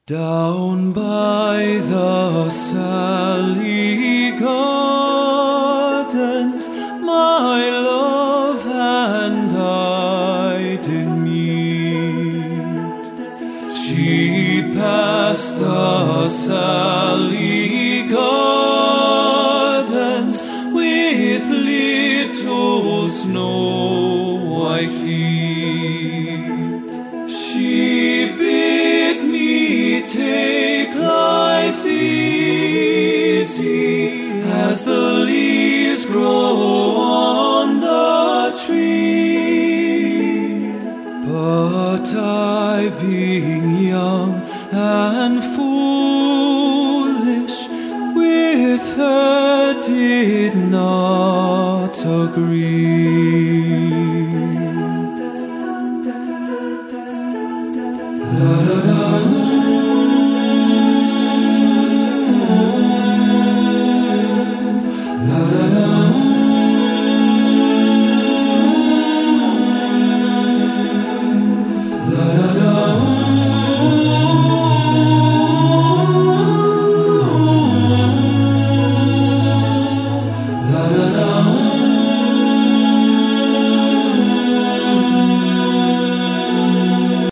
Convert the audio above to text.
Down by the Sally Gardens, my love and I did meet. She passed the Sally Gardens with little snow white feet. She bid me take life easy as the leaves grow on the tree. But I, being young and foolish, with her did not agree.